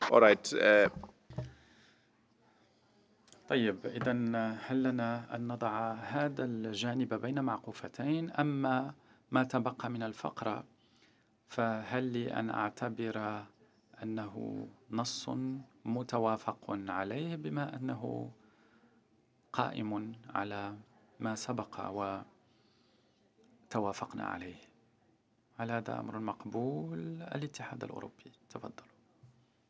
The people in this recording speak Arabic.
Alright. طيب إذا هل لنا أن نضع هذا الجانب بين معقوفتين؟ أما ما تبقى من الفقرة فهل لي أن أعتبر أنه نص متوافق عليه بما أنه قائم على ما سبق وتوافقنا عليه؟ هل هذا أمر مقبول؟ الاتحاد الأوروبي، تفضل.